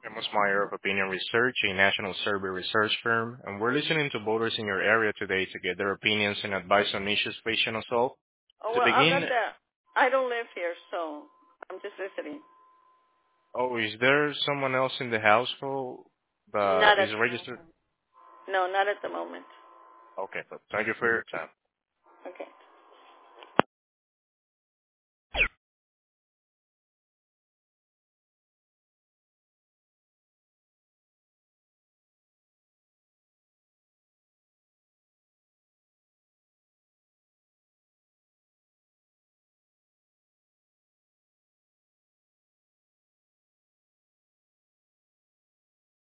Amos Meyer of Opinion Research, a national survey research firm, and we're listening to voters in your area today to get their opinions and advice on issues facing us all. Oh, To well, I'm not begin, there. I don't live here, so I'm just visiting. oh, is there someone else in the household that Not at is the registered? moment. No, not at the moment. Okay, but thank you for your time. Okay.